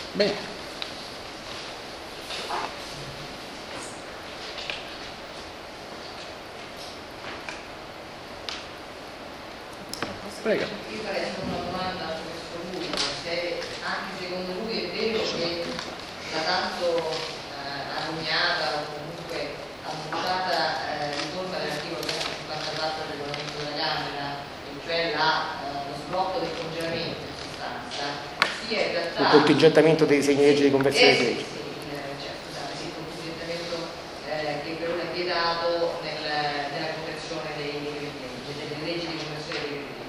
Bene. Prego. Io farei una domanda verso lui, se anche secondo lui è vero che la tanto agognata o comunque annunciata riforma dell'articolo 154 del regolamento della Camera, cioè lo sblocco del congelamento in sostanza, sia in realtà... Il contingentamento dei disegni di legge di conversione di legge. Scusate, il contingentamento che per ora è vietato nella conversione delle leggi di conversione dei decreti.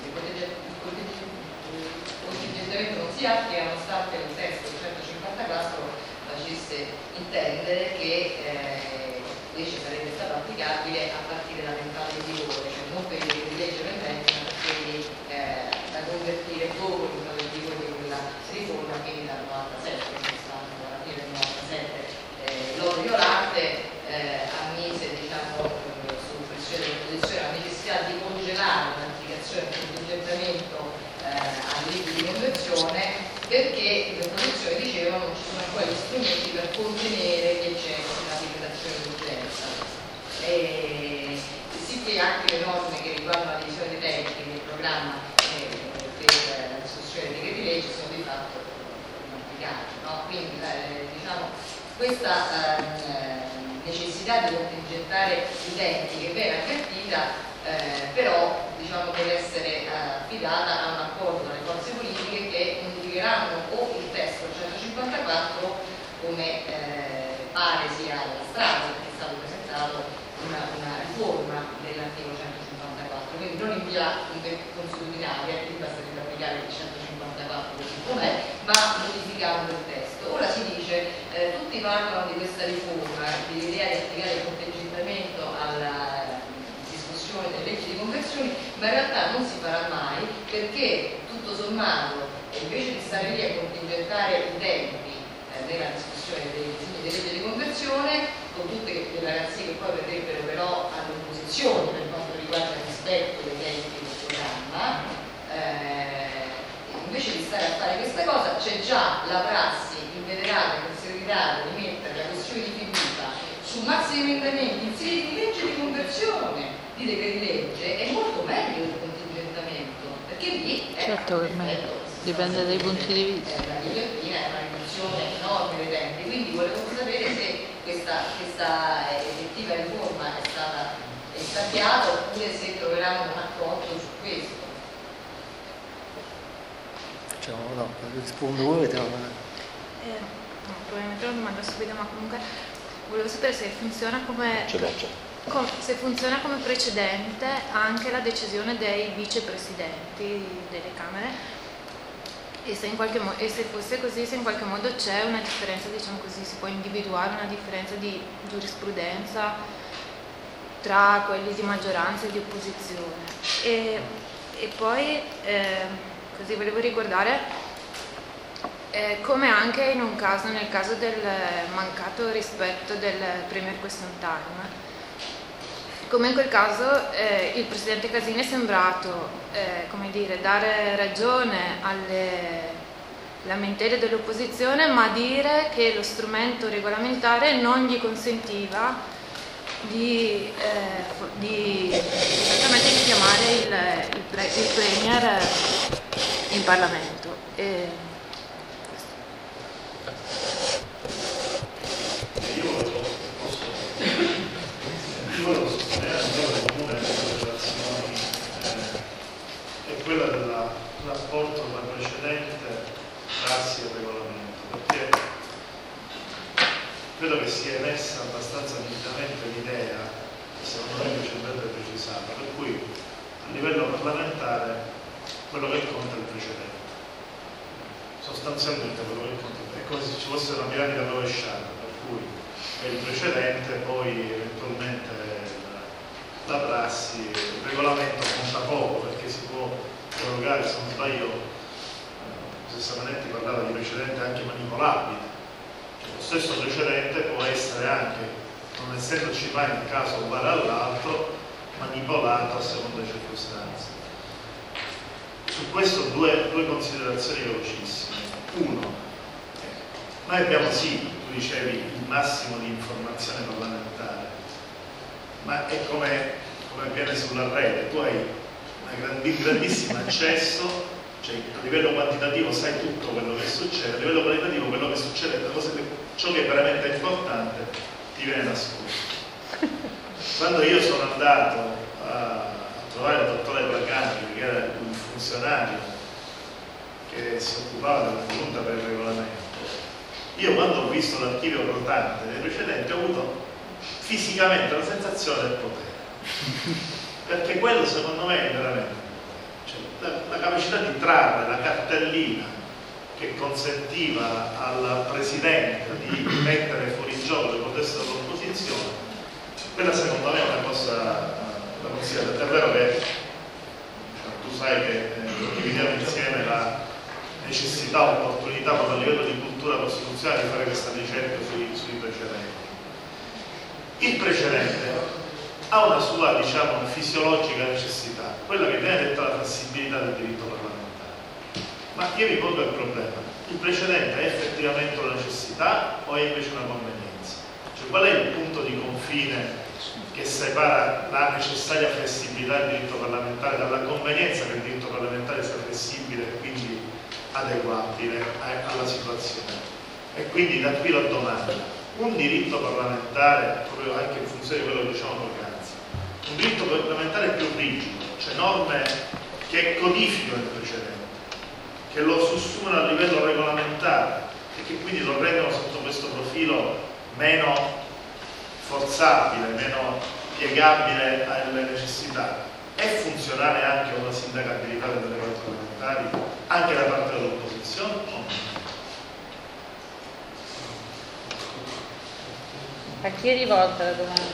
Non si applica nonostante il testo 154 facesse intendere che invece sarebbe stato applicabile a partire dall'entrata in vigore, cioè non per i decreti legge pendenti, ma per quelli da convertire dopo l'entrata in vigore di quella riforma, quindi dal 97, alla fine del 97. L'Odo Violante ammise, diciamo, su pressione dell'opposizione la necessità di congelare l'applicazione del contingentamento alle leggi di conversione, perché le opposizioni dicevano non ci sono ancora gli strumenti per contenere gli eccessi della decretazione d'urgenza. Sì che anche le norme che riguardano la divisione dei tempi del programma per la discussione dei decreti legge sono di fatto applicate, no? Quindi diciamo, questa necessità di contingentare i tempi che viene avvertita però diciamo deve essere affidata a un accordo tra le forze politiche che modificheranno o il testo 154 come pare sia la strada, perché è stato presentato una riforma dell'articolo 154, quindi non in via consuetudinaria, quindi basta applicare il 154 così com'è, ma modificando il testo. Ora si dice, tutti parlano di questa riforma, dell'idea di applicare il contingentamento alla delle leggi di conversione, ma in realtà non si farà mai, perché tutto sommato invece di stare lì a contingentare i tempi nella discussione dei disegni di legge di conversione, con tutte le garanzie che poi verrebbero però all'opposizione per quanto riguarda il rispetto dei tempi del programma, invece di stare a fare questa cosa c'è già la prassi inveterata e consolidata di mettere la questione di fiducia su maxi emendamenti inseriti in legge di conversione di decreti legge. È molto meglio il contingentamento, perché lì certo, dipende dai punti di vista. La guillottina è una riduzione enorme dei tempi, quindi volevo sapere se questa effettiva riforma è stata avviata oppure se troveranno un accordo su questo. No, rispondo voi, no, probabilmente la domanda subito, ma comunque volevo sapere se funziona come precedente anche la decisione dei vicepresidenti delle Camere e se fosse così, se in qualche modo c'è una differenza, diciamo così, si può individuare una differenza di giurisprudenza tra quelli di maggioranza e di opposizione. E poi così volevo ricordare come anche in un caso, nel caso del mancato rispetto del Premier Question Time, come in quel caso il Presidente Casini è sembrato come dire, dare ragione alle lamentele dell'opposizione, ma dire che lo strumento regolamentare non gli consentiva di chiamare il Premier in Parlamento. Io sostenere una delle relazioni è quella del rapporto tra precedente, prassi e regolamento, perché credo che sia emessa abbastanza nitidamente l'idea, che secondo me invece andrebbe precisata, per cui a livello parlamentare quello che conta è il precedente. Sostanzialmente quello che conta è come se ci fosse una dinamica rovesciata, per cui è il precedente, poi eventualmente la prassi, il regolamento conta poco perché si può prorogare, se non sbaglio, Sessanetti parlava di precedente anche manipolabile, cioè, lo stesso precedente può essere anche, non essendoci mai un caso uguale all'altro, manipolato a seconda delle circostanze. Su questo due considerazioni velocissime. Uno, Noi abbiamo sì, tu dicevi, il massimo di informazione parlamentare, ma è come avviene sulla rete, tu hai un grandissimo accesso, cioè a livello quantitativo sai tutto quello che succede, a livello qualitativo quello che succede, ciò che è veramente importante ti viene nascosto. Quando io sono andato a trovare il dottore Placani, che era un funzionario che si occupava della giunta per il regolamento, io quando ho visto l'archivio rotante dei precedenti ho avuto fisicamente la sensazione del potere, perché quello secondo me è veramente, cioè, la capacità di trarre la cartellina che consentiva al Presidente di mettere fuori gioco le proteste dell'opposizione, quella secondo me è una cosa da considerare. È vero che tu sai che condividiamo insieme la necessità, opportunità proprio a livello di cultura costituzionale di fare questa ricerca sui precedenti. Il precedente ha una sua, diciamo, fisiologica necessità, quella che viene detta la flessibilità del diritto parlamentare. Ma io vi pongo il problema: il precedente è effettivamente una necessità o è invece una convenienza? Cioè, qual è il punto di confine che separa la necessaria flessibilità del diritto parlamentare dalla convenienza che il diritto parlamentare sia flessibile e quindi adeguabile alla situazione? E quindi da qui la domanda: un diritto parlamentare, proprio anche in funzione di quello che diciamo poc'anzi, un diritto parlamentare più rigido, cioè norme che codificano il precedente, che lo sussurrano a livello regolamentare e che quindi lo rendono sotto questo profilo meno forzabile, meno piegabile alle necessità, è funzionale anche una sindacabilità delle regole parlamentari anche da parte dell'opposizione? A chi è rivolta la domanda?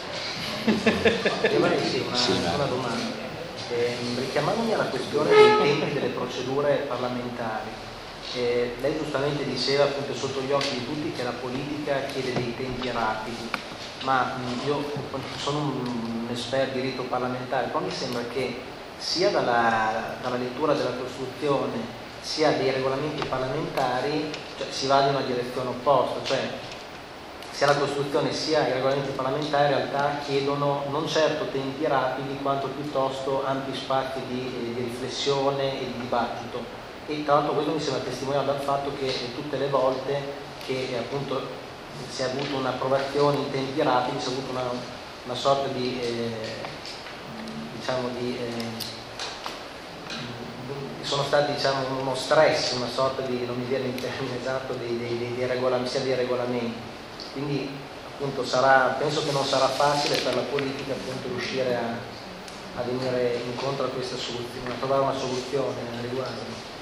Una domanda. Richiamandomi alla questione dei tempi delle procedure parlamentari, lei giustamente diceva, appunto, sotto gli occhi di tutti che la politica chiede dei tempi rapidi, ma io sono un esperto di diritto parlamentare, poi mi sembra che sia dalla lettura della Costituzione sia dei regolamenti parlamentari, cioè, si va in una direzione opposta, cioè sia la Costituzione sia i regolamenti parlamentari in realtà chiedono non certo tempi rapidi quanto piuttosto ampi spazi di riflessione e di dibattito, e tra l'altro questo mi sembra testimoniato dal fatto che tutte le volte che appunto si è avuto un'approvazione in tempi rapidi si è avuto una sorta di sono stati, diciamo, uno stress, una sorta di, non mi viene il termine esatto, sia dei regolamenti. Quindi appunto penso che non sarà facile per la politica appunto riuscire a venire incontro a questa soluzione, a trovare una soluzione al riguardo.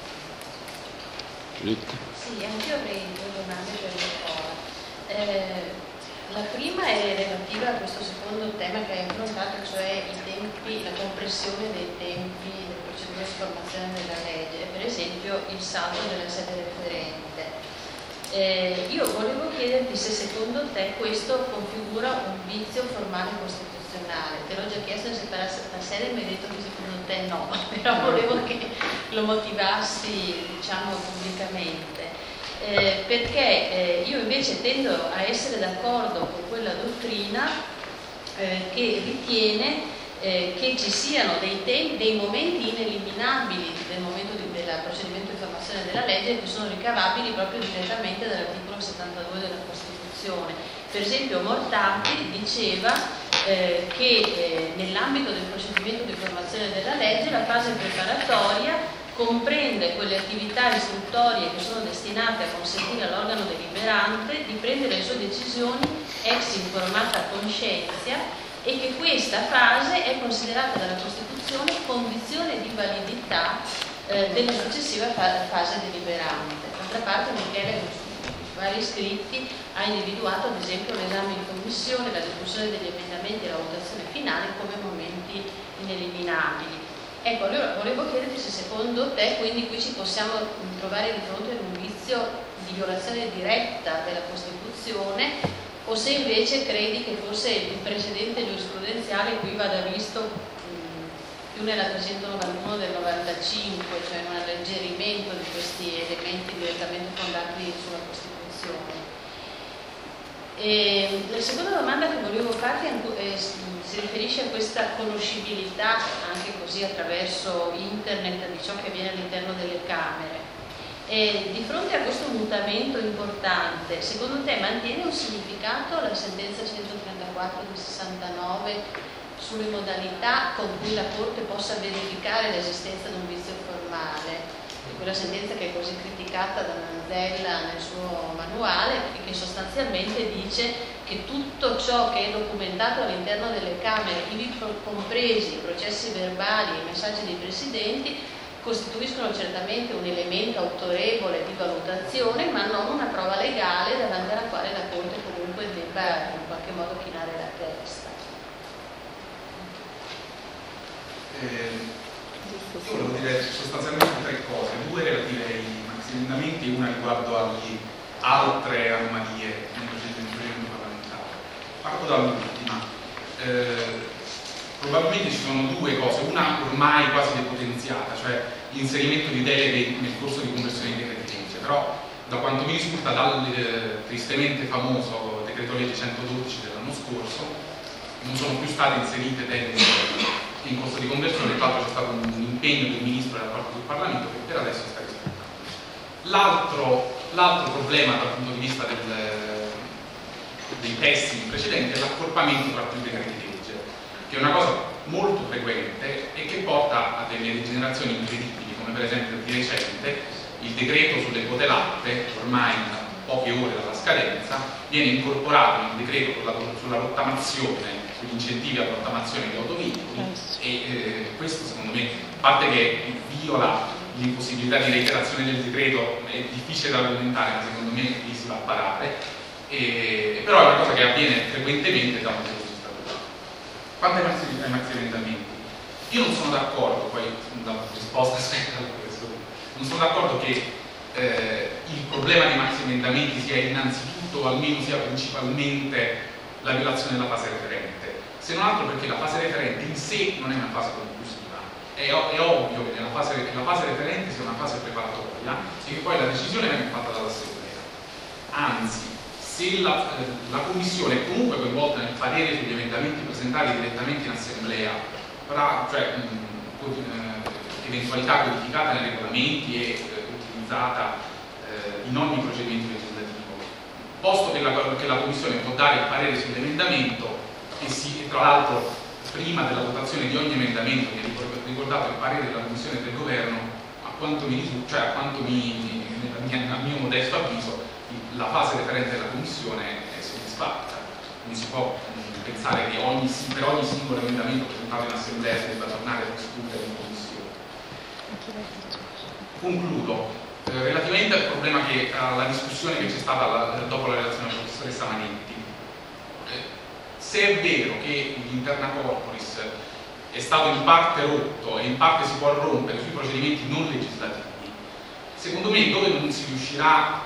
Sì, anch'io avrei due domande per il dottore. La prima è relativa a questo secondo tema che hai affrontato, cioè i tempi, la compressione dei tempi delle procedure di formazione della legge, per esempio il salto della sede referente. Io volevo chiederti se secondo te questo configura un vizio formale costituzionale. Te l'ho già chiesto in separata sede e mi hai detto che secondo te no, però volevo che lo motivassi, diciamo, pubblicamente. Perché io invece tendo a essere d'accordo con quella dottrina che ritiene che ci siano dei momenti ineliminabili del momento del procedimento di formazione della legge che sono ricavabili proprio direttamente dall'articolo 72 della Costituzione. Per esempio Mortati diceva che nell'ambito del procedimento di formazione della legge la fase preparatoria comprende quelle attività istruttorie che sono destinate a consentire all'organo deliberante di prendere le sue decisioni ex informata coscienza e che questa fase è considerata dalla Costituzione condizione di validità della successiva fase deliberante. D'altra parte Michele, vari scritti, ha individuato ad esempio l'esame in commissione, la discussione degli emendamenti e la votazione finale come momenti ineliminabili. Ecco, allora volevo chiederti se secondo te quindi qui ci possiamo trovare di fronte ad un vizio di violazione diretta della Costituzione o se invece credi che forse il precedente giurisprudenziale qui vada visto più nella 391 del 95, cioè un alleggerimento di questi elementi direttamente fondati sulla Costituzione. Cassazione. E la seconda domanda che volevo farti si riferisce a questa conoscibilità, anche così attraverso internet, di ciò che avviene all'interno delle Camere. E di fronte a questo mutamento importante, secondo te mantiene un significato la sentenza 134 del 69 sulle modalità con cui la Corte possa verificare l'esistenza di un vizio formale? Quella sentenza che è così criticata da Manzella nel suo manuale, e che sostanzialmente dice che tutto ciò che è documentato all'interno delle Camere, ivi compresi i processi verbali e i messaggi dei presidenti, costituiscono certamente un elemento autorevole di valutazione, ma non una prova legale davanti alla quale la Corte comunque debba in qualche modo chinare la testa. Io volevo dire sostanzialmente tre cose, due relative ai maxiemendamenti e una riguardo alle altre anomalie nel procedimento parlamentare. Parto dall'ultima. Probabilmente ci sono due cose, una ormai quasi depotenziata, cioè l'inserimento di deleghe nel corso di conversione di decreti-legge, però da quanto mi risulta dal tristemente famoso decreto legge 112 dell'anno scorso non sono più state inserite deleghe in corso di conversione. Infatti c'è stato un impegno del Ministro da parte del Parlamento che per adesso sta rispettando. L'altro problema dal punto di vista dei testi precedenti è l'accorpamento tra più decreti legge, che è una cosa molto frequente e che porta a delle degenerazioni incredibili, come per esempio di recente il decreto sulle quote latte, ormai a poche ore dalla scadenza, viene incorporato in un decreto sulla rottamazione, sugli incentivi alla rottamazione di autoveicoli, e questo secondo me, a parte che viola l'impossibilità di reiterazione del decreto, è difficile da argomentare, ma secondo me lì si va a parare, però è una cosa che avviene frequentemente da un punto di vista statutario. Quanto ai maxiemendamenti, io non sono d'accordo, poi la risposta aspetta questo, non sono d'accordo che il problema dei maxiemendamenti sia innanzitutto, o almeno sia principalmente, la violazione della fase referente, se non altro perché la fase referente in sé non è una fase conclusiva. È ovvio che la fase referente sia una fase preparatoria e che poi la decisione venga fatta dall'Assemblea. Anzi, se la Commissione è comunque coinvolta nel parere sugli emendamenti presentati direttamente in Assemblea, cioè eventualità codificata nei regolamenti e utilizzata in ogni procedimento legislativo, posto che la Commissione può dare il parere sull'emendamento e tra l'altro prima della votazione di ogni emendamento viene ricordato il parere della Commissione e del Governo, a mio modesto avviso la fase referente della Commissione è soddisfatta. Non si può pensare che per ogni singolo emendamento presentato in Assemblea si debba tornare a discutere in Commissione. Concludo. Relativamente al problema alla discussione che c'è stata dopo la relazione della professoressa Manetti, se è vero che l'interna corporis è stato in parte rotto e in parte si può rompere sui procedimenti non legislativi, secondo me dove non si riuscirà,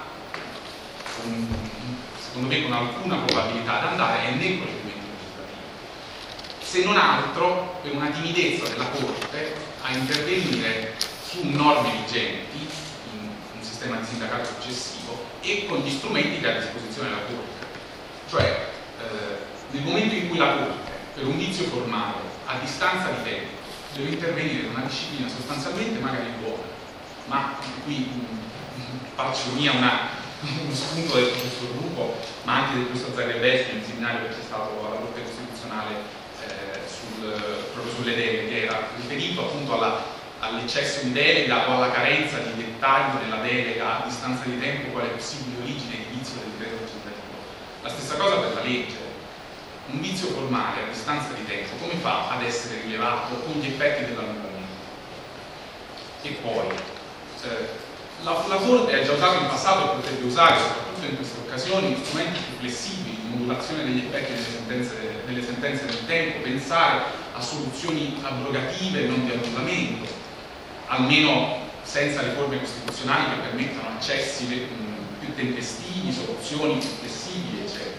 secondo me con alcuna probabilità, ad andare è nei procedimenti legislativi, se non altro per una timidezza della Corte a intervenire su norme vigenti, un sistema di sindacato successivo e con gli strumenti che ha a disposizione la Corte. Cioè, nel momento in cui la Corte, per un vizio formale, a distanza di tempo, deve intervenire in una disciplina sostanzialmente magari buona, ma qui faccio mia uno spunto del professor Lupo, ma anche del professor Zagrebeschi nel seminario che c'è stato alla Corte Costituzionale proprio sulle deleghe, che era riferito appunto all'eccesso di delega o alla carenza di dettaglio nella delega a distanza di tempo quale possibile origine di vizio del decreto legislativo. La stessa cosa per la legge. Un vizio formale a distanza di tempo come fa ad essere rilevato con gli effetti dell'annullamento? E poi la Corte ha già usato in passato e potrebbe usare soprattutto in queste occasioni strumenti più flessibili di modulazione degli effetti delle sentenze nel tempo, pensare a soluzioni abrogative e non di annullamento, almeno senza riforme costituzionali che permettano accessi più tempestivi, soluzioni più flessibili, eccetera.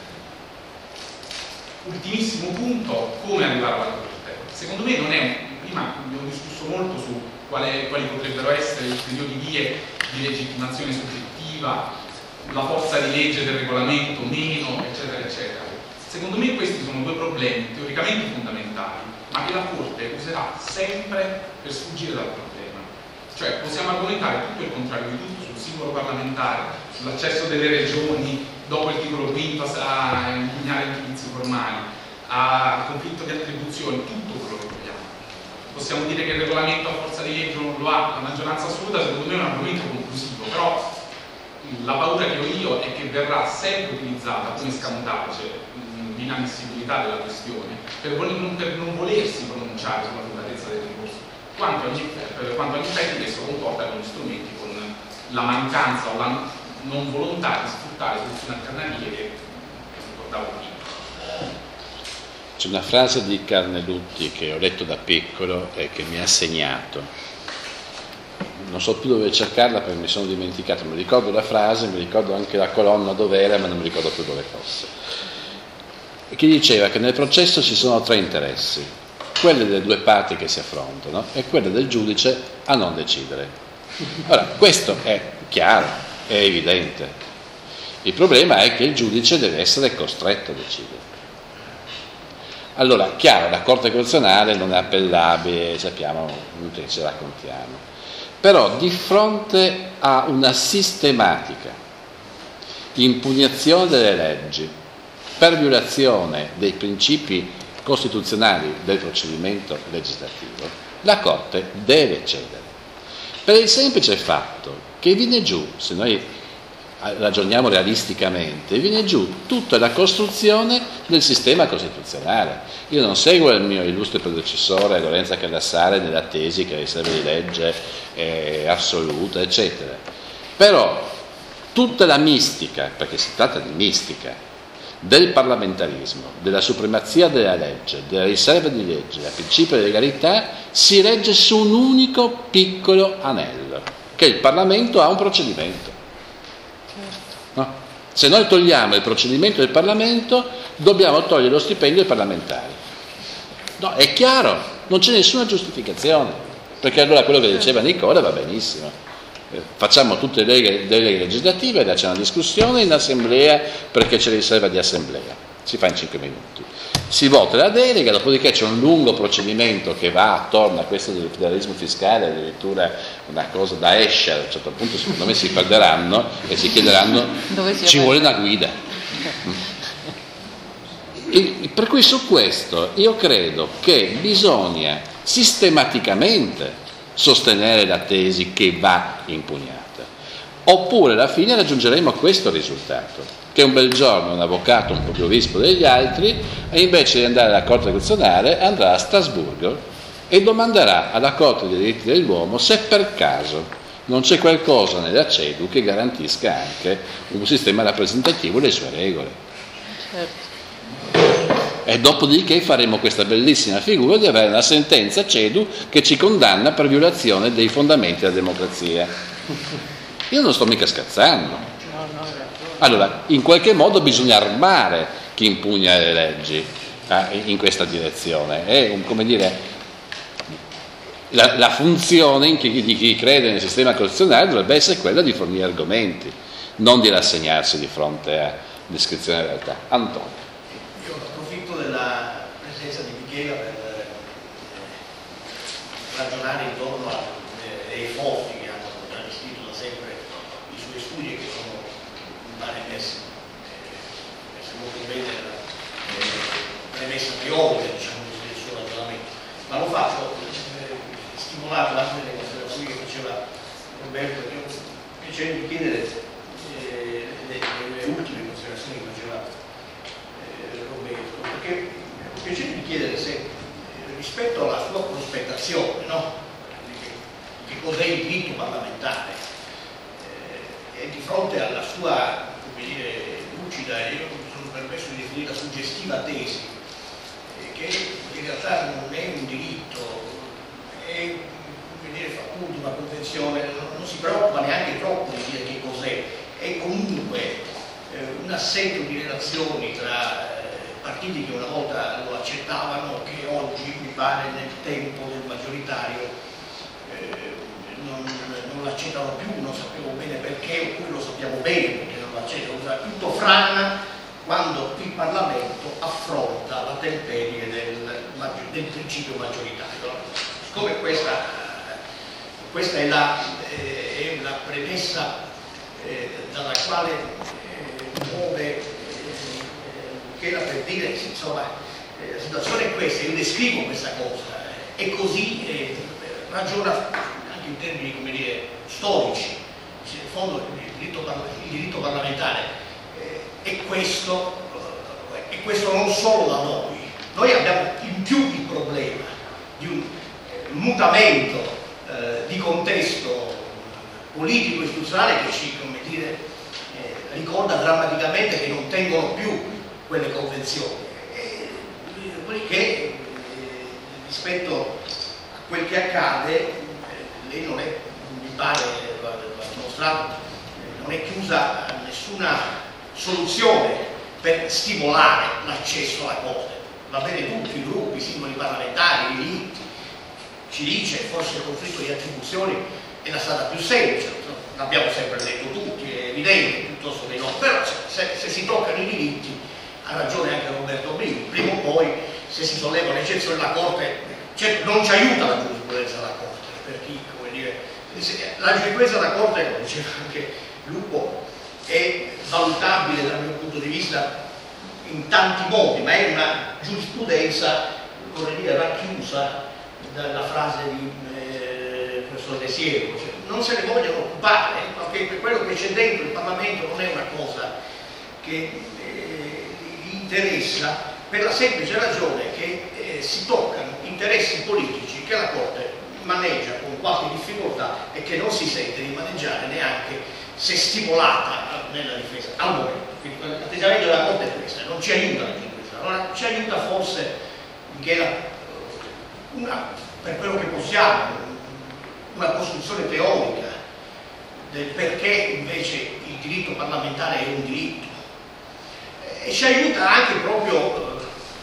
Ultimissimo punto, come arrivare alla Corte? Secondo me non è prima abbiamo discusso molto su quali potrebbero essere ulteriori vie di legittimazione soggettiva la forza di legge del regolamento meno, eccetera, eccetera. Secondo me questi sono due problemi teoricamente fondamentali, ma che la Corte userà sempre per sfuggire dal problema. Cioè possiamo argomentare tutto il contrario di tutto sul singolo parlamentare, sull'accesso delle regioni dopo il titolo quinto a impugnare i giudizi formali, a conflitto di attribuzioni, tutto quello che vogliamo. Possiamo dire che il regolamento a forza di legge non lo ha la maggioranza assoluta, secondo me è un argomento conclusivo, però la paura che ho io è che verrà sempre utilizzata come scamotage l'inammissibilità della questione per non volersi pronunciare sulla fondatezza del ricorso, quanto agli effetti che esso comporta con gli strumenti, con la mancanza o la non volontà di sfruttare soluzioni alternative che ricordavo prima. C'è una frase di Carnelutti che ho letto da piccolo e che mi ha segnato. Non so più dove cercarla perché mi sono dimenticato, mi ricordo la frase, mi ricordo anche la colonna dov'era, ma non mi ricordo più dove fosse. E che diceva che nel processo ci sono tre interessi, quelli delle due parti che si affrontano e quelli del giudice a non decidere. Ora, questo è chiaro, è evidente. Il problema è che il giudice deve essere costretto a decidere. Allora, chiaro, la Corte Costituzionale non è appellabile, sappiamo, che ci raccontiamo. Però di fronte a una sistematica impugnazione delle leggi per violazione dei principi costituzionali del procedimento legislativo, la Corte deve cedere. Per il semplice fatto che viene giù, se noi ragioniamo realisticamente, viene giù tutta la costruzione del sistema costituzionale. Io non seguo il mio illustre predecessore Lorenzo Callassare nella tesi che la riserva di legge è assoluta, eccetera. Però tutta la mistica, perché si tratta di mistica, del parlamentarismo, della supremazia della legge, della riserva di legge, del principio di legalità, si regge su un unico piccolo anello, che il Parlamento ha un procedimento. No? Se noi togliamo il procedimento del Parlamento, dobbiamo togliere lo stipendio ai parlamentari. No, è chiaro, non c'è nessuna giustificazione, perché allora quello che diceva Nicola va benissimo. Facciamo tutte le deleghe legislative, c'è una discussione in assemblea perché c'è riserva di assemblea, si fa in 5 minuti. Si vota la delega, dopodiché c'è un lungo procedimento che va attorno a questo del federalismo fiscale, addirittura una cosa da Escher, a un certo punto secondo me si perderanno e si chiederanno, ci vuole una guida. Per cui su questo io credo che bisogna sistematicamente sostenere la tesi che va impugnata, oppure alla fine raggiungeremo questo risultato, che un bel giorno un avvocato un po' più vispo degli altri, e invece di andare alla Corte Costituzionale andrà a Strasburgo e domanderà alla Corte dei diritti dell'uomo se per caso non c'è qualcosa nella CEDU che garantisca anche un sistema rappresentativo e le sue regole. Certo. E dopodiché faremo questa bellissima figura di avere una sentenza CEDU che ci condanna per violazione dei fondamenti della democrazia. Io non sto mica scherzando. Allora, in qualche modo bisogna armare chi impugna le leggi in questa direzione. È come dire, la funzione di chi crede nel sistema costituzionale dovrebbe essere quella di fornire argomenti, non di rassegnarsi di fronte a descrizione della realtà. Antonio. Della presenza di Michela per ragionare intorno ai fonti che hanno allestito da sempre i suoi studi, che sono in mare messi molto bene la premessa teorica, diciamo così, del suo ragionamento, ma lo faccio stimolato anche dalle considerazioni che faceva Roberto, che ho piacere di chiedere le ultime considerazioni che faceva Roberto, perché ho piacere di chiedere se rispetto alla sua prospettazione, no? Che cos'è il rito parlamentare, e di fronte alla sua, come dire, lucida, e io mi sono permesso di definire suggestiva tesi, che in realtà non è un diritto, è, come dire, fa appunto una convenzione, non si preoccupa neanche troppo di dire che cos'è, è comunque un assetto di relazioni tra partiti che una volta lo accettavano, che oggi mi pare nel tempo del maggioritario non l'accettano più, non sappiamo bene perché, oppure lo sappiamo bene perché non lo Marcello usa, tutto frana quando il Parlamento affronta la temperie del principio maggioritario. Siccome questa è la premessa dalla quale muove Michela per dire, insomma, la situazione è questa, io descrivo questa cosa, e così ragiona anche in termini, come dire, storici. In fondo il diritto parlamentare è questo non solo da noi abbiamo in più il problema di un mutamento di contesto politico istituzionale che ci, come dire, ricorda drammaticamente che non tengono più quelle convenzioni, che rispetto a quel che accade lei non è, mi pare, l'ha dimostrato, non è chiusa a nessuna soluzione per stimolare l'accesso alla Corte. Va bene tutti i gruppi, i singoli parlamentari, i diritti, ci dice forse il conflitto di attribuzioni è la strada più semplice, l'abbiamo sempre detto tutti, è evidente, piuttosto che no, però se si toccano i diritti, ha ragione anche Roberto Bini, prima o poi se si solleva l'eccezione della Corte, certo non ci aiuta la giurisprudenza della Corte, per chi, come dire, la giurisprudenza della Corte, come diceva anche Lupo, è valutabile dal mio punto di vista in tanti modi, ma è una giurisprudenza, vorrei dire, racchiusa dalla frase di professor De Siero, cioè, non se ne vogliono occupare, perché per quello che c'è dentro il Parlamento non è una cosa che gli interessa, per la semplice ragione che si toccano interessi politici che la Corte maneggia con qualche difficoltà e che non si sente di maneggiare neanche se stimolata nella difesa. Al momento, l'atteggiamento della Corte è questo, non ci aiuta la giustizia. Allora ci aiuta forse, Michela, per quello che possiamo, una costruzione teorica del perché invece il diritto parlamentare è un diritto, e ci aiuta anche proprio,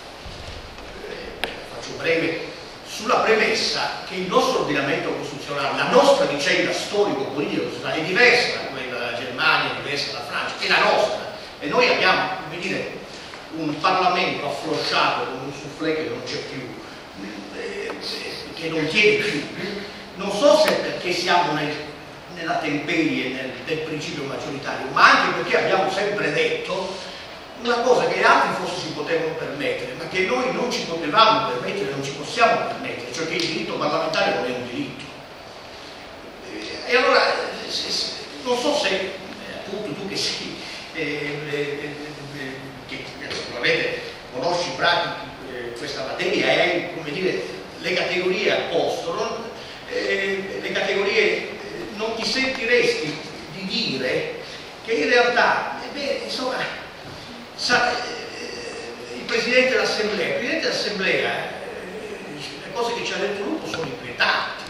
faccio breve, sulla premessa che il nostro ordinamento costituzionale, la nostra vicenda storico-politica è diversa da quella della Germania, è diversa dalla Francia, è la nostra, e noi abbiamo, come dire, un Parlamento afflosciato con un soufflé che non c'è più, che non tiene più. Non so se perché siamo nella temperie del principio maggioritario, ma anche perché abbiamo sempre detto una cosa che altri forse si potevano permettere, ma che noi non ci potevamo permettere, non ci possiamo permettere, cioè che il diritto parlamentare non è un diritto. E allora, non so se, appunto, tu che sei, che sicuramente conosci questa materia e hai, come dire, le categorie a posto, le categorie, non ti sentiresti di dire che in realtà, insomma, il Presidente dell'Assemblea, le cose che ci ha detto Lupo sono inquietanti,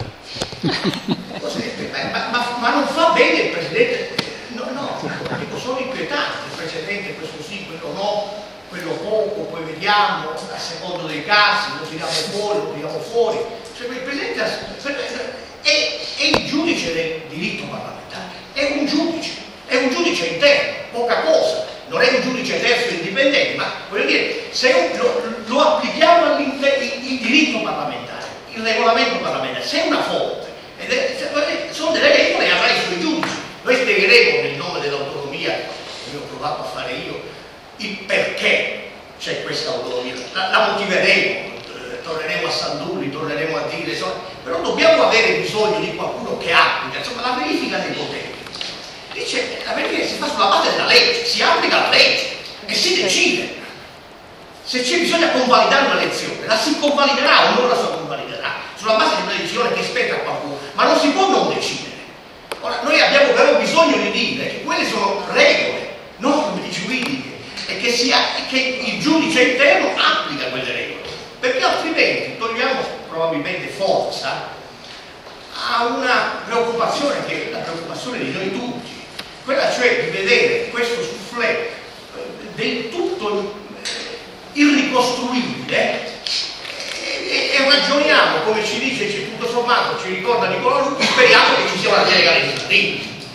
ma non fa bene il Presidente, no, sono inquietanti, il precedente, questo sì, quello no, quello poco, poi vediamo, a secondo dei casi, lo tiriamo fuori, cioè il Presidente è il giudice del diritto parlamentare, è un giudice interno, poca cosa. Non è un giudice terzo indipendente, ma voglio dire, se lo applichiamo il diritto parlamentare, il regolamento parlamentare, se è una fonte, sono delle regole, avrai i suoi giudici. Noi spiegheremo nel nome dell'autonomia, come ho provato a fare io, il perché c'è questa autonomia, la motiveremo, torneremo a Sandulli, torneremo a dire, però dobbiamo avere bisogno di qualcuno che applica, insomma, la verifica dei poteri. Dice, la verifica si fa sulla base della legge, si applica la legge e si decide. Se c'è bisogno convalidare una lezione, la si convaliderà o non la si convaliderà, sulla base di una decisione che spetta a qualcuno, ma non si può non decidere. Ora, noi abbiamo però bisogno di dire che quelle sono regole, norme giuridiche, e che il giudice interno applica quelle regole, perché altrimenti togliamo probabilmente forza a una preoccupazione che è la preoccupazione di noi tutti, quella cioè di vedere questo soufflé del tutto irricostruibile e ragioniamo, come ci dice tutto sommato, ci ricorda Nicola Lupi, speriamo che ci sia una delega legislativa.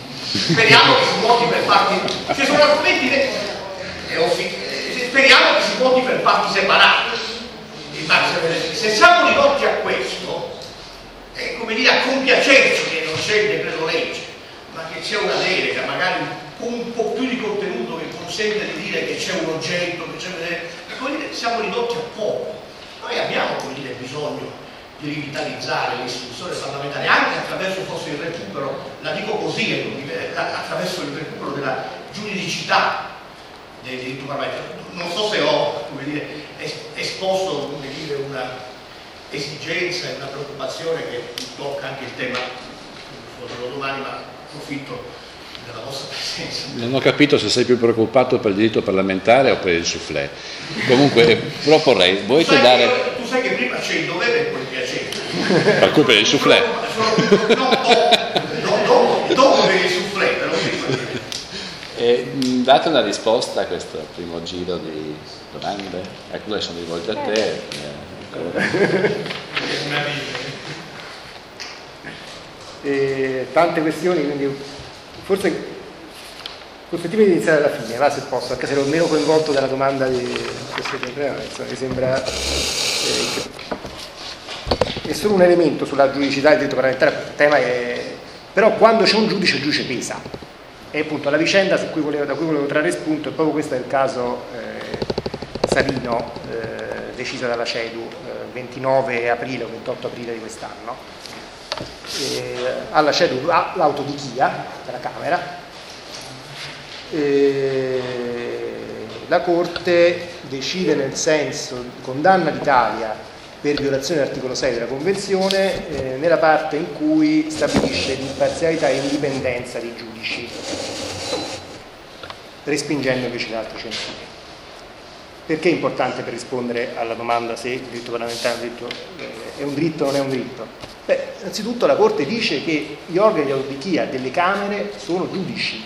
speriamo che si voti per parti, ci sono argomenti speriamo che si voti per parti separate. Se siamo ridotti a questo, è come dire, a compiacerci che non c'è il decreto legge, ma che c'è una delega, magari un po' più di contenuto che consente di dire che c'è un oggetto, che c'è, come dire, siamo ridotti a poco. Noi abbiamo, come dire, bisogno di rivitalizzare l'istituzione parlamentare anche attraverso forse il recupero, la dico così, attraverso il recupero della giuridicità del diritto parlamentare. Non so se ho, come dire, esposto, come dire, una esigenza e una preoccupazione che tocca anche il tema che domani, ma approfitto della vostra presenza. Non ho capito se sei più preoccupato per il diritto parlamentare o per il soufflé. Comunque proporrei, volete dare... Tu sai che prima c'è il dovere e poi il piacere. Per cui per il soufflé. Dopo per il soufflé, però date una risposta a questo primo giro di domande. Ecco, le sono rivolte a te. Tante questioni, quindi forse consentimi di iniziare dalla fine, va, se posso, anche se ero meno coinvolto dalla domanda di questo problema, mi sembra è solo un elemento sulla giuridicità del diritto parlamentare, questo tema però quando c'è un giudice, il giudice pesa. E appunto la vicenda da cui volevo trarre spunto è proprio questo, del caso Savino, decisa dalla CEDU 29 aprile o 28 aprile di quest'anno. Alla CEDU l'autodichia della Camera, la Corte decide nel senso, condanna l'Italia per violazione dell'articolo 6 della Convenzione nella parte in cui stabilisce l'imparzialità e indipendenza dei giudici, respingendo invece le altre censure. Perché è importante per rispondere alla domanda se il diritto parlamentare è un diritto o non è un diritto? Beh, innanzitutto la Corte dice che gli organi di autodichia delle Camere sono giudici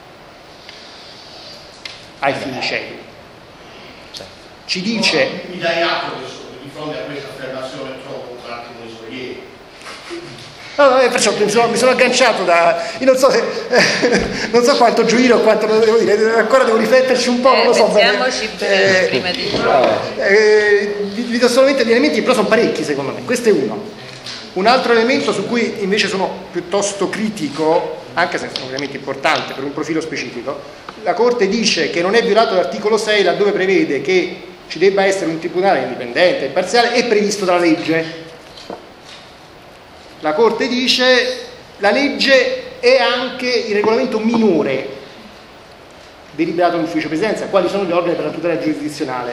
ai fini CEDU. Ci dice... Mi dai atto che di fronte a questa affermazione trovo un attimo di sollievo. Perciò mi sono agganciato io non so quanto gioire o quanto lo devo dire, ancora devo rifletterci un po', non lo so. Pensiamoci prima di vi do solamente gli elementi, però sono parecchi secondo me. Questo è uno. Un altro elemento su cui invece sono piuttosto critico, anche se sono elementi importanti per un profilo specifico, la Corte dice che non è violato l'articolo 6 laddove prevede che ci debba essere un tribunale indipendente, imparziale, è previsto dalla legge. La Corte dice la legge è anche il regolamento minore deliberato dall'ufficio presidenza, quali sono gli organi per la tutela giurisdizionale.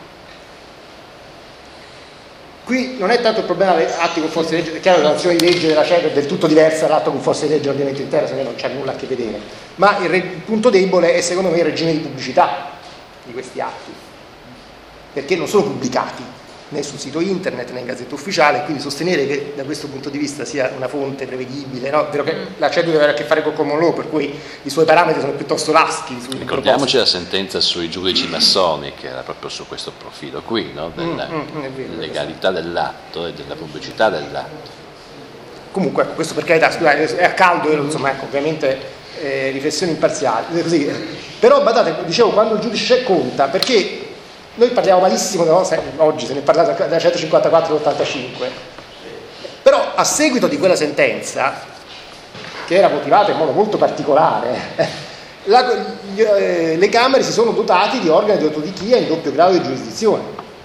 Qui non è tanto il problema degli atti con forza di legge, è chiaro che la nozione di legge della CEDU è del tutto diversa dall'atto con forza di legge dell'ordinamento interno, se non c'è nulla a che vedere, ma il punto debole è secondo me il regime di pubblicità di questi atti, perché non sono pubblicati né sul sito internet né in gazzetta ufficiale, quindi sostenere che da questo punto di vista sia una fonte prevedibile, no? È vero che la CEDU deve avere a che fare con common law, per cui i suoi parametri sono piuttosto laschi. Ricordiamoci la sentenza sui giudici massoni, che era proprio su questo profilo qui, no? Della legalità dell'atto e della pubblicità dell'atto. Comunque, questo per carità, scusate, è a caldo, insomma, ecco, ovviamente riflessioni imparziali, così. Però badate, dicevo, quando il giudice conta, perché noi parliamo malissimo, oggi se ne è parlato da 154 all'85, però a seguito di quella sentenza, che era motivata in modo molto particolare, le Camere si sono dotati di organi di autodichia in doppio grado di giurisdizione,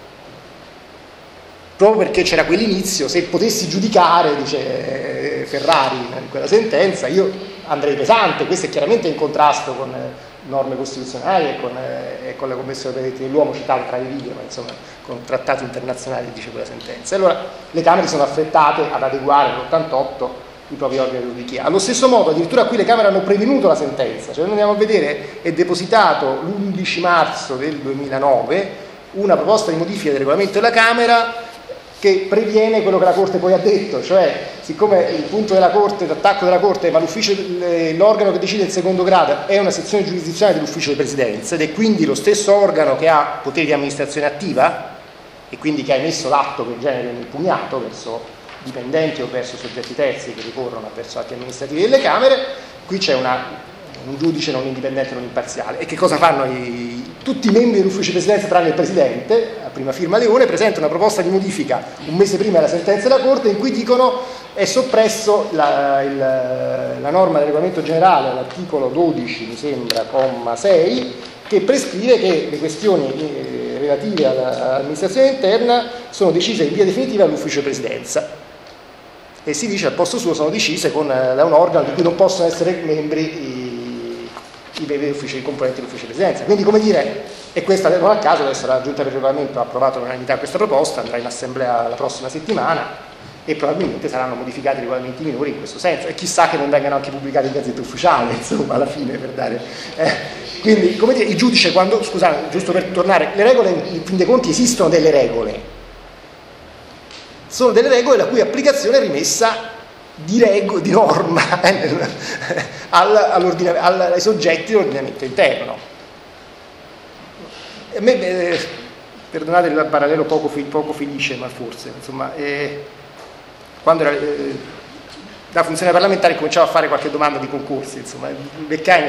proprio perché c'era quell'inizio, se potessi giudicare, dice Ferrari in quella sentenza, io andrei pesante. Questo è chiaramente in contrasto con norme costituzionali e con la Convenzione dei diritti dell'uomo, citata tra le righe, ma insomma con trattati internazionali, dice quella sentenza. E allora le Camere sono affrettate ad adeguare nell'88 i propri organi di autodichia. Allo stesso modo, addirittura qui le Camere hanno prevenuto la sentenza, cioè noi andiamo a vedere, è depositato l'11 marzo del 2009 una proposta di modifica del regolamento della Camera che previene quello che la Corte poi ha detto, cioè siccome il punto della Corte, l'attacco della Corte, ma l'organo che decide il secondo grado è una sezione giurisdizionale dell'ufficio di presidenza ed è quindi lo stesso organo che ha poteri di amministrazione attiva e quindi che ha emesso l'atto che in genere viene impugnato verso dipendenti o verso soggetti terzi che ricorrono verso atti amministrativi delle Camere, qui c'è un giudice non indipendente, non imparziale. E che cosa fanno tutti i membri dell'ufficio di presidenza tranne il presidente, a prima firma Leone, presentano una proposta di modifica un mese prima della sentenza della Corte in cui dicono è soppresso la norma del regolamento generale, l'articolo 12 mi sembra, comma 6, che prescrive che le questioni relative all'amministrazione interna sono decise in via definitiva dall'ufficio di presidenza. E si dice al posto suo sono decise da un organo di cui non possono essere membri i componenti dell'ufficio di presidenza. Quindi, come dire, e questa non a caso adesso la Giunta per il Regolamento ha approvato all'unanimità questa proposta, andrà in assemblea la prossima settimana e probabilmente saranno modificati i regolamenti minori in questo senso, e chissà che non vengano anche pubblicati in Gazzetta Ufficiale, insomma, alla fine, per dare quindi, come dire, il giudice quando, scusate, giusto per tornare, le regole, in fin dei conti esistono delle regole, sono delle regole la cui applicazione è rimessa di norma ai soggetti dell'ordinamento interno. A me, perdonate il parallelo poco felice, ma forse, insomma, quando era da funzione parlamentare cominciavo a fare qualche domanda di concorsi, insomma, beccai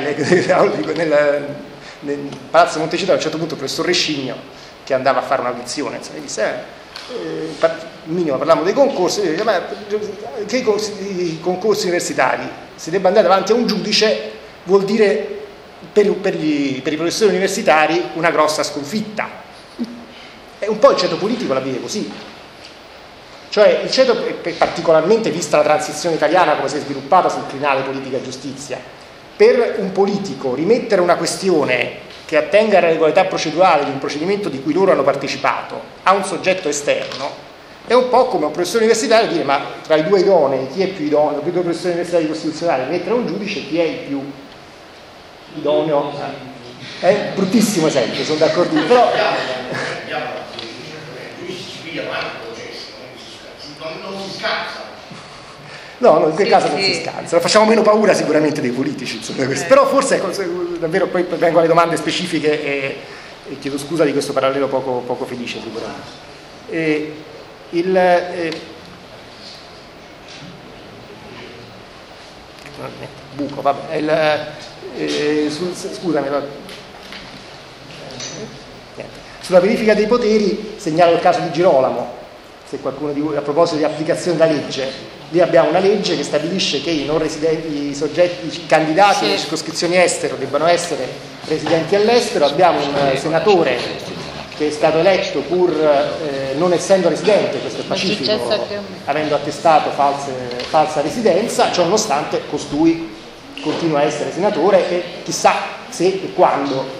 nel Palazzo Montecitorio a un certo punto il professor Rescigno che andava a fare un'audizione, insomma, mi disse minimo parliamo dei concorsi, ma che i concorsi universitari si debba andare davanti a un giudice vuol dire per i professori universitari una grossa sconfitta, e un po' il ceto politico la vive così, cioè il ceto, particolarmente vista la transizione italiana come si è sviluppata sul crinale politica e giustizia, per un politico rimettere una questione che attenga alla regolarità procedurale di un procedimento di cui loro hanno partecipato a un soggetto esterno è un po' come un professore universitario dire ma tra i due idonei chi è più idoneo, i due professori universitari costituzionali, mettere un giudice chi è il più idoneo, è bruttissimo esempio, sono d'accordo, però non si scazza. No, in quel caso non si scansa, facciamo meno paura sicuramente dei politici, insomma, però forse davvero poi vengo alle domande specifiche e chiedo scusa di questo parallelo poco felice sicuramente. Buco, vabbè, scusami, sulla verifica dei poteri segnalo il caso di Girolamo, se qualcuno di voi, a proposito di applicazione della legge, lì abbiamo una legge che stabilisce che i non residenti, i candidati alle circoscrizioni estero debbano essere residenti all'estero, abbiamo un senatore che è stato eletto pur non essendo residente, questo è pacifico, avendo attestato falsa residenza, ciò nonostante costui continua a essere senatore e chissà se e quando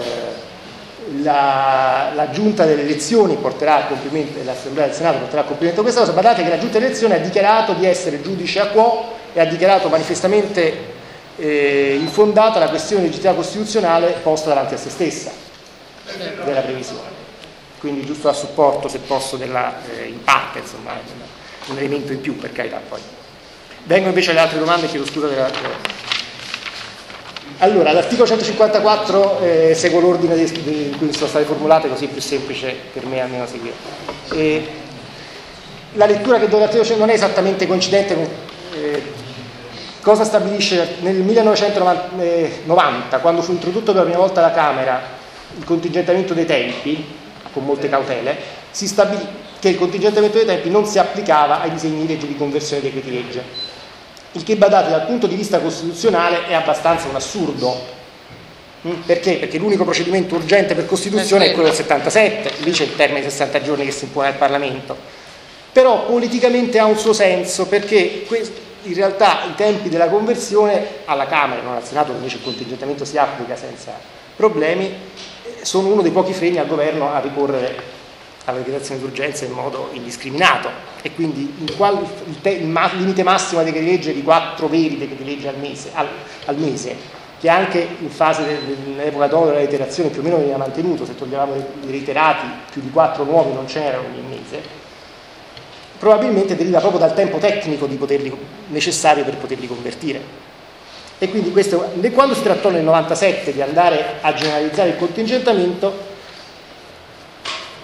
la giunta delle elezioni porterà a compimento, l'assemblea del Senato porterà a compimento questa cosa. Badate che la giunta delle elezioni ha dichiarato di essere giudice a quo e ha dichiarato manifestamente infondata la questione di legittimità costituzionale posta davanti a se stessa della previsione, quindi giusto a supporto, se posso, in parte, insomma, un elemento in più, per carità. Poi vengo invece alle altre domande, chiedo scusa Allora, l'articolo 154 seguo l'ordine in cui sono state formulate, così è più semplice per me almeno seguire. La lettura che do dall'articolo non è esattamente coincidente con cosa stabilisce nel 1990, quando fu introdotto per la prima volta alla Camera il contingentamento dei tempi, con molte cautele, si stabilì che il contingentamento dei tempi non si applicava ai disegni di legge di conversione dei decreti legge. Il che, badate, dal punto di vista costituzionale è abbastanza un assurdo. Perché? Perché l'unico procedimento urgente per Costituzione è quello del 77, lì c'è il termine di 60 giorni che si impone al Parlamento. Però politicamente ha un suo senso, perché in realtà i tempi della conversione alla Camera, non al Senato, invece il contingentamento si applica senza problemi, sono uno dei pochi freni al governo a ricorrere alla decretazione d'urgenza in modo indiscriminato, e quindi il limite massimo dei decreti legge di 4 veri decreti legge al mese, che anche in fase dell'epoca d'oro della reiterazione più o meno veniva mantenuto, se toglievamo i reiterati più di 4 nuovi non ce n'erano ogni mese, probabilmente deriva proprio dal tempo tecnico necessario per poterli convertire. E quindi quando si trattò nel 97 di andare a generalizzare il contingentamento,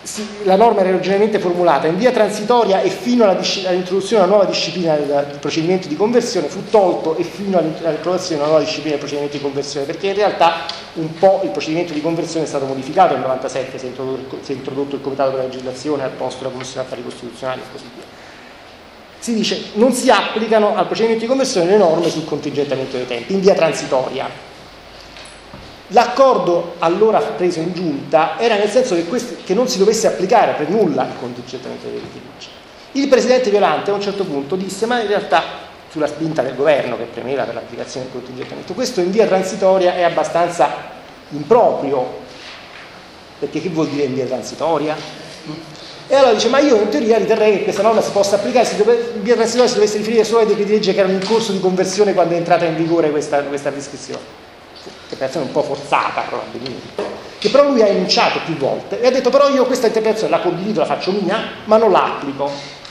la norma era originariamente formulata in via transitoria e fino all'introduzione di una nuova disciplina del procedimento di conversione, fu tolto e fino all'approvazione di una nuova disciplina del procedimento di conversione, perché in realtà un po' il procedimento di conversione è stato modificato nel 97, si è introdotto il Comitato per la legislazione al posto della Commissione Affari Costituzionali e così via. Si dice non si applicano al procedimento di conversione le norme sul contingentamento dei tempi in via transitoria. L'accordo allora preso in giunta era nel senso che non si dovesse applicare per nulla il contingentamento dei fiducia. Il presidente Violante a un certo punto disse, ma in realtà sulla spinta del governo che premeva per l'applicazione del contingentamento, questo in via transitoria è abbastanza improprio, perché che vuol dire in via transitoria? E allora dice, ma io in teoria riterrei che questa norma si possa applicare, in via transitoria si dovesse riferire solo ai decreti legge che erano in corso di conversione quando è entrata in vigore questa prescrizione. Interpretazione un po' forzata probabilmente, che però lui ha enunciato più volte e ha detto però io questa interpretazione la condivido, la faccio mia, ma non la applico.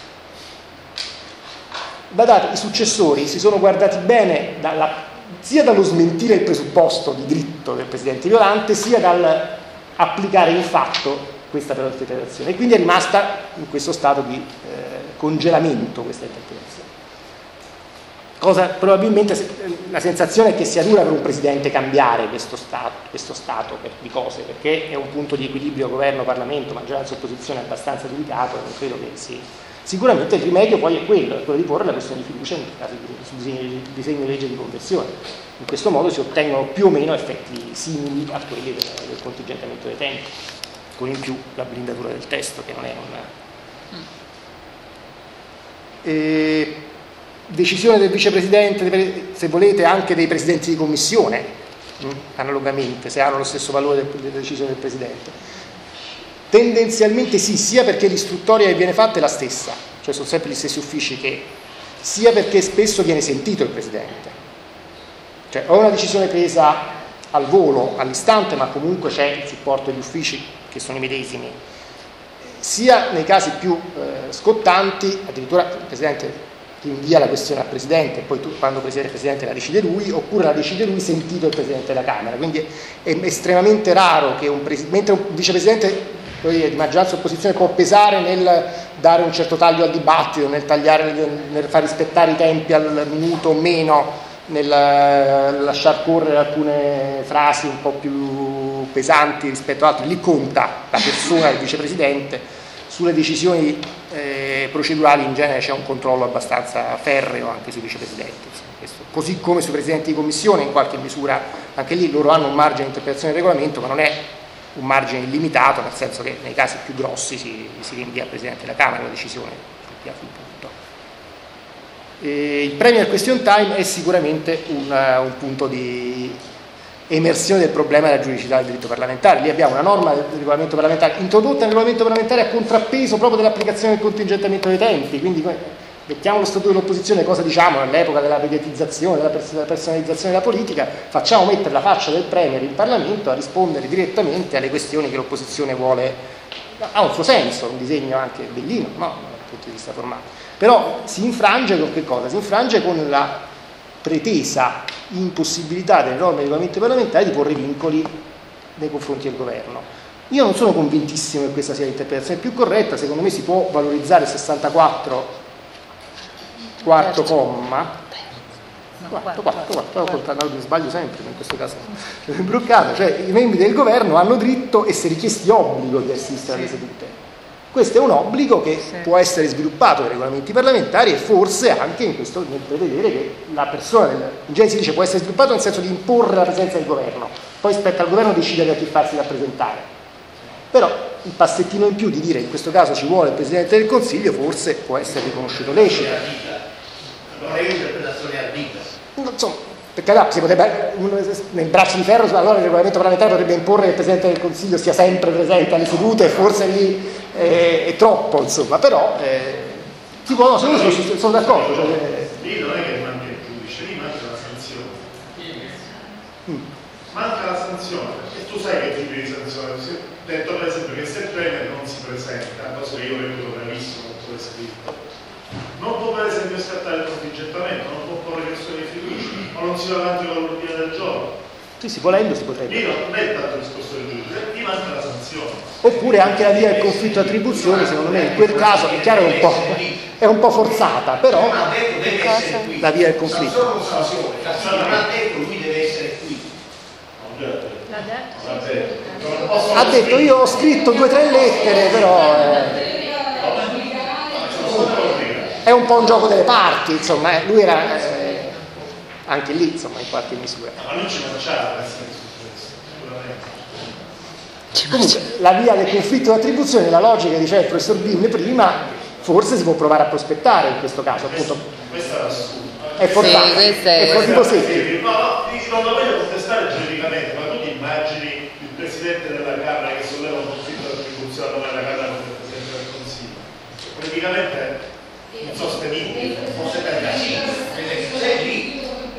Badate, i successori si sono guardati bene sia dallo smentire il presupposto di diritto del presidente Violante, sia dal applicare in fatto questa però interpretazione, e quindi è rimasta in questo stato di congelamento questa interpretazione. Cosa probabilmente la sensazione è che sia dura per un presidente cambiare questo stato di cose, perché è un punto di equilibrio governo-parlamento, maggioranza e opposizione abbastanza delicato, e non credo che sicuramente il rimedio poi è quello di porre la questione di fiducia sul disegno di legge di conversione. In questo modo si ottengono più o meno effetti simili a quelli del contingentamento dei tempi, con in più la blindatura del testo, che non è decisione del vicepresidente, se volete anche dei presidenti di commissione, analogamente, se hanno lo stesso valore della decisione del presidente. Tendenzialmente sì, sia perché l'istruttoria che viene fatta è la stessa, cioè sono sempre gli stessi uffici sia perché spesso viene sentito il presidente. Cioè o una decisione presa al volo, all'istante, ma comunque c'è il supporto degli uffici che sono i medesimi, sia nei casi più scottanti, addirittura il presidente invia la questione al presidente e poi quando il presidente la decide lui, oppure la decide lui sentito il presidente della Camera. Quindi è estremamente raro che mentre un vicepresidente di maggioranza e opposizione può pesare nel dare un certo taglio al dibattito, nel far rispettare i tempi al minuto o meno, nel lasciar correre alcune frasi un po' più pesanti rispetto ad altre, lì conta la persona del vicepresidente. Sulle decisioni procedurali in genere c'è un controllo abbastanza ferreo anche sui vicepresidenti, così come sui presidenti di commissione in qualche misura, anche lì loro hanno un margine di interpretazione del regolamento, ma non è un margine illimitato, nel senso che nei casi più grossi si rinvia al presidente della Camera la decisione sul punto. Il premier question time è sicuramente un punto di emersione del problema della giuridicità del diritto parlamentare. Lì abbiamo una norma del regolamento parlamentare introdotta nel regolamento parlamentare a contrappeso proprio dell'applicazione del contingentamento dei tempi, quindi mettiamo lo statuto dell'opposizione, cosa diciamo nell'epoca della mediatizzazione, della personalizzazione della politica, facciamo mettere la faccia del premier in Parlamento a rispondere direttamente alle questioni che l'opposizione vuole. Ha un suo senso, un disegno anche bellino, no? Dal punto di vista formale, però si infrange con che cosa? Si infrange con la pretesa impossibilità delle norme del regolamento parlamentare di porre vincoli nei confronti del governo. Io non sono convintissimo che questa sia l'interpretazione più corretta, secondo me si può valorizzare il 64 quarto comma, mi sbaglio sempre, ma in questo caso è imbroccato, cioè i membri del governo hanno diritto e se richiesti obbligo di assistere alle sedute. Questo è un obbligo che può essere sviluppato dai regolamenti parlamentari e forse anche in questo nel prevedere che la persona, in genere si dice può essere sviluppato nel senso di imporre la presenza del governo, poi spetta al governo decidere a chi farsi rappresentare. Però il passettino in più di dire in questo caso ci vuole il Presidente del Consiglio forse può essere riconosciuto lecito. Allora è un'interpretazione ardita. Insomma, perché là, si potrebbe, nel braccio di ferro, allora il regolamento parlamentare potrebbe imporre che il Presidente del Consiglio sia sempre presente alle sedute e forse lì è troppo, insomma, però si può, no, sono d'accordo. Cioè, lì non è che manca il giudice, lì manca la sanzione. Manca la sanzione, e tu sai che tipi di sanzione. Detto per esempio che se il premier non si presenta, cosa che io reputo gravissimo, molto è scritto, non può per esempio scattare il contingentamento, non può porre questioni di fiducia, o non si va avanti con l'ordine del giorno. Sì, volendo si potrebbe. Lì non è tanto il discorso del giudice, lì manca la sanzione. Oppure anche la via del conflitto di attribuzione, secondo me in quel caso è chiaro è un po' forzata, però la via del conflitto. Non ha detto lui deve essere qui. L'ha detto? Ha detto io ho scritto 2 o 3 lettere, però è un po' un gioco delle parti, insomma, lui era anche lì, insomma, in qualche misura. Ma lui ci mangiava, sicuramente. Comunque, la via del conflitto di attribuzione, la logica che diceva il professor Bim prima, forse si può provare a prospettare in questo caso, appunto. Questa è l'assurdo. È forzato, è tipo secchi. Non lo voglio contestare giuridicamente, ma tu ti immagini il Presidente della Camera che solleva un conflitto di attribuzione della Camera con il Presidente del Consiglio? Praticamente è insostenibile. Forse per la sei lì.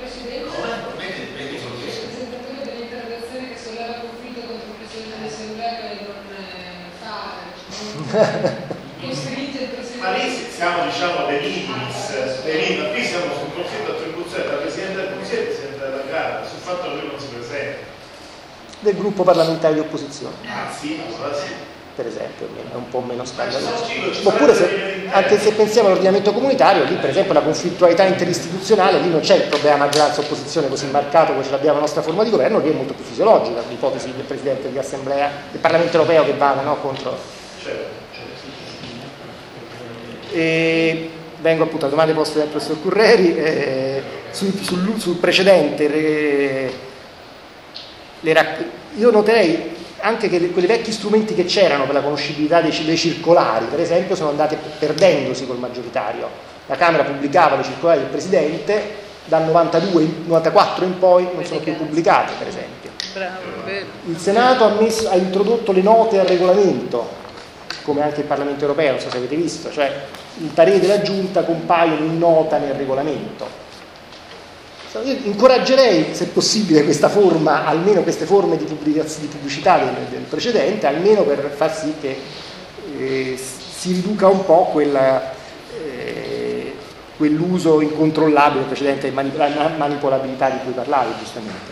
Ma lì siamo, diciamo, dei minimis, qui siamo sul conflitto di attribuzione tra Presidente del Consiglio e Presidente della Camera, sul fatto che lui non si presenta. Del gruppo parlamentare di opposizione. Ah sì, allora sì. Per esempio, è un po' meno scandaloso. Oppure, anche se pensiamo all'ordinamento comunitario, lì per esempio la conflittualità interistituzionale, lì non c'è il problema maggioranza-opposizione così marcato come ce l'abbiamo la nostra forma di governo, lì è molto più fisiologica l'ipotesi del Presidente di Assemblea, del Parlamento Europeo che va, no, contro... E vengo appunto a domande poste dal professor Curreri sul precedente io noterei anche che quei vecchi strumenti che c'erano per la conoscibilità dei circolari, per esempio, sono andati perdendosi col maggioritario. La Camera pubblicava le circolari del Presidente, dal 94 in poi non sono più pubblicate, per esempio. Il Senato ha introdotto le note al regolamento, come anche il Parlamento Europeo, non so se avete visto, cioè il parere della Giunta compaiono in nota nel regolamento. Io incoraggerei, se possibile, questa forma, almeno queste forme di pubblicità del precedente, almeno per far sì che si riduca un po' quell'uso incontrollabile del precedente, la manipolabilità di cui parlavi giustamente.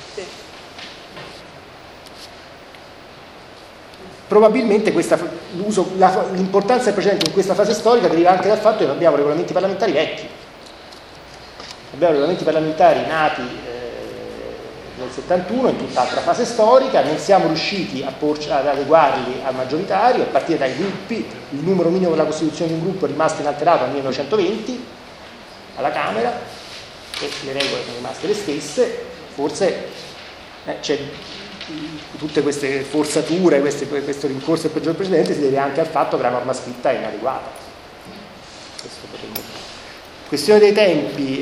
Probabilmente l'importanza del precedente in questa fase storica deriva anche dal fatto che abbiamo regolamenti parlamentari vecchi. Abbiamo regolamenti parlamentari nati nel 71, in tutt'altra fase storica, non siamo riusciti ad adeguarli al maggioritario, a partire dai gruppi. Il numero minimo per la costituzione di un gruppo è rimasto inalterato nel 1920 alla Camera e le regole sono rimaste le stesse. Forse c'è tutte queste forzature, questo rincorso del peggior precedente si deve anche al fatto che la norma scritta è inadeguata. Questo potremmo dire. Questione dei tempi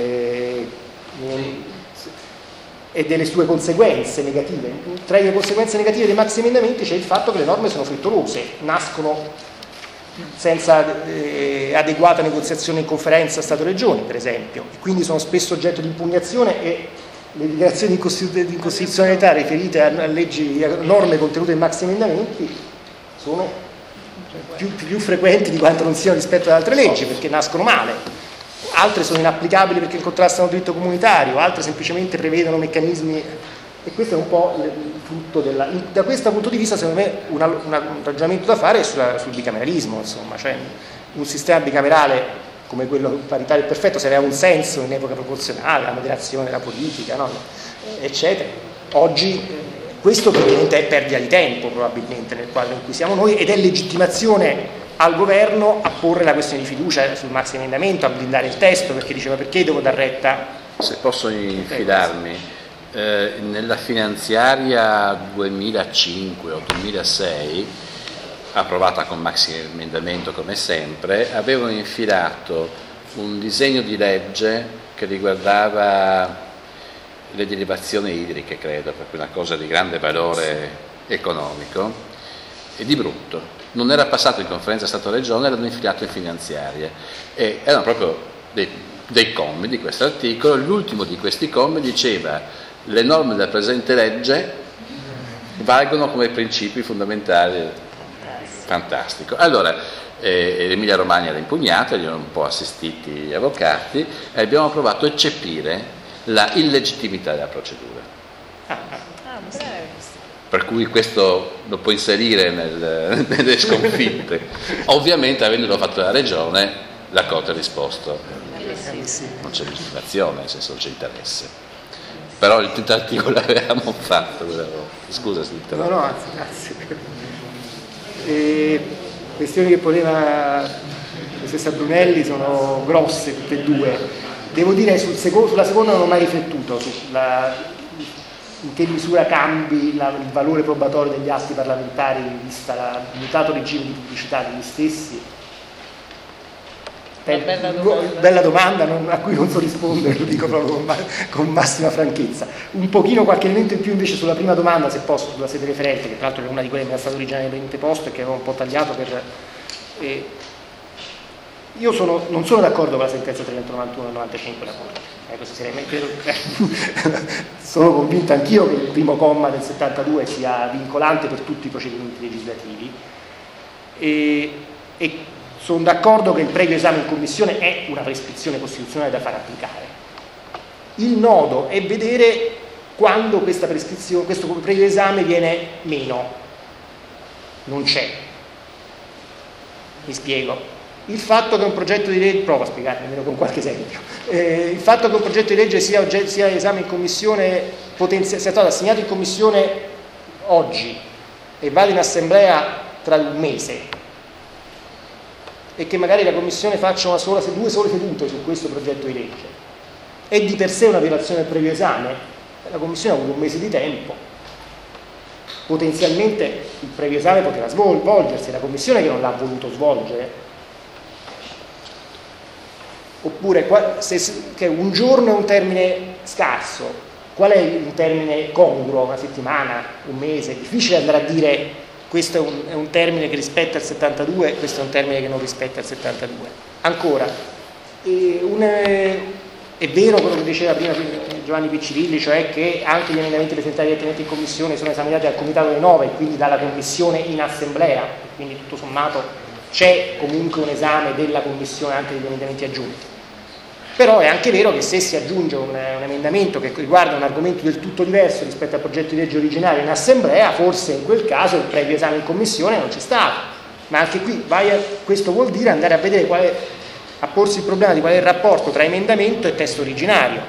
e delle sue conseguenze negative. Tra le conseguenze negative dei maxi emendamenti c'è il fatto che le norme sono frettolose, nascono senza adeguata negoziazione in conferenza Stato-Regioni, per esempio, e quindi sono spesso oggetto di impugnazione, e le dichiarazioni di incostituzionalità riferite a norme contenute in maxi emendamenti sono più frequenti di quanto non siano rispetto ad altre leggi, perché nascono male. Altre sono inapplicabili perché contrastano il diritto comunitario, altre semplicemente prevedono meccanismi, e questo è un po' il frutto da questo punto di vista, secondo me, un ragionamento da fare è sul bicameralismo, insomma, cioè un sistema bicamerale come quello paritario perfetto, se aveva un senso in epoca proporzionale, la moderazione della politica, no? Eccetera. Oggi questo probabilmente è perdita di tempo, probabilmente, nel quadro in cui siamo noi, ed è legittimazione al governo a porre la questione di fiducia sul maxi emendamento, a blindare il testo, perché diceva perché devo dar retta. Se posso infilarmi, nella finanziaria 2005 o 2006, approvata con maxi emendamento come sempre, avevano infilato un disegno di legge che riguardava le derivazioni idriche, credo, perché una cosa di grande valore economico, e di brutto. Non era passato in conferenza Stato-Regione, erano infilato in finanziaria, e erano proprio dei commi di questo articolo. L'ultimo di questi commi diceva: le norme della presente legge valgono come principi fondamentali. Fantastico. Allora, l'Emilia Romagna era impugnata, gli hanno un po' assistiti gli avvocati, e abbiamo provato a eccepire la illegittimità della procedura. Per cui questo lo può inserire nelle sconfitte. Ovviamente, avendolo fatto la Regione, la Corte ha risposto: non c'è giustificazione, nel senso non c'è interesse. Però il tentativo l'avevamo fatto. Scusa se ti No, anzi, grazie. Questioni che poneva la stessa Brunelli sono grosse tutte e due. Devo dire sulla seconda non ho mai riflettuto in che misura cambi il valore probatorio degli atti parlamentari vista il mutato regime di pubblicità degli stessi. Bella domanda a cui non so rispondere, lo dico proprio con massima franchezza. Un pochino qualche elemento in più invece sulla prima domanda, se posso, sulla sede referente, che tra l'altro è una di quelle che mi era stato originariamente posto e che avevo un po' tagliato per... Io non sono d'accordo con la sentenza 391 del 95 della Corte. Sono convinto anch'io che il primo comma del 72 sia vincolante per tutti i procedimenti legislativi e sono d'accordo che il previo esame in commissione è una prescrizione costituzionale da far applicare. Il nodo è vedere quando questa prescrizione, questo previo esame viene meno, non c'è. Mi spiego. Il fatto che un progetto di legge, provo a spiegarmi almeno con qualche esempio, il fatto che un progetto di legge sia esame in commissione, sia stato assegnato in commissione oggi e vada in assemblea tra un mese e che magari la commissione faccia due sole sedute su questo progetto di legge è di per sé una violazione del previo esame. La commissione ha avuto un mese di tempo, potenzialmente il previo esame poteva svolgersi, la commissione che non l'ha voluto svolgere. Oppure che un giorno è un termine scarso, qual è un termine congruo? Una settimana, un mese? È difficile andare a dire questo è un termine che rispetta il 72, questo è un termine che non rispetta il 72. Ancora, è vero quello che diceva prima Giovanni Piccirilli, cioè che anche gli emendamenti presentati direttamente in commissione sono esaminati dal comitato delle 9 e quindi dalla commissione in assemblea, quindi tutto sommato c'è comunque un esame della commissione anche degli emendamenti aggiunti. Però è anche vero che se si aggiunge un emendamento che riguarda un argomento del tutto diverso rispetto al progetto di legge originario in assemblea, forse in quel caso il previo esame in commissione non c'è stato. Ma anche qui questo vuol dire andare a vedere a porsi il problema di qual è il rapporto tra emendamento e testo originario.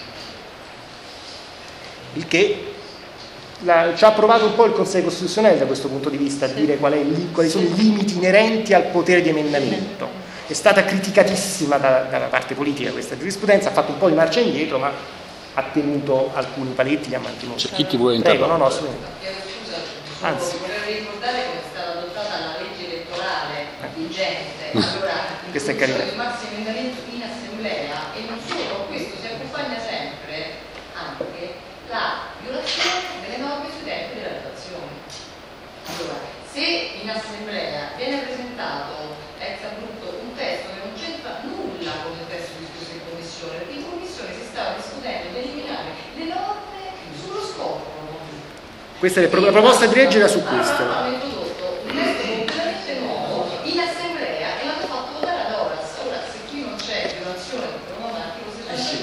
Il che ci ha provato un po' il Consiglio Costituzionale da questo punto di vista, a dire quali sono i limiti inerenti al potere di emendamento. È stata criticatissima dalla parte politica questa giurisprudenza, ha fatto un po' di marcia indietro, ma ha tenuto alcuni paletti, li ha mantenuti. C'è chi ti vuole interrompere? No, Anzi. Vorrei ricordare come è stata adottata la legge elettorale vigente, allora questo è carino. Il massimo emendamento in assemblea e non solo, questo si accompagna sempre anche la violazione delle norme sui tempi della votazione. Allora, se in assemblea viene presentato ex abrupto un testo che non c'entra nulla con il testo discusso in commissione, perché in commissione si stava discutendo di eliminare le norme sullo scopo. Questa è la proposta di legge era su questo. Hanno introdotto un testo completamente nuovo in assemblea e l'hanno fatto votare ad horas. Ora, se qui non c'è violazione dell'articolo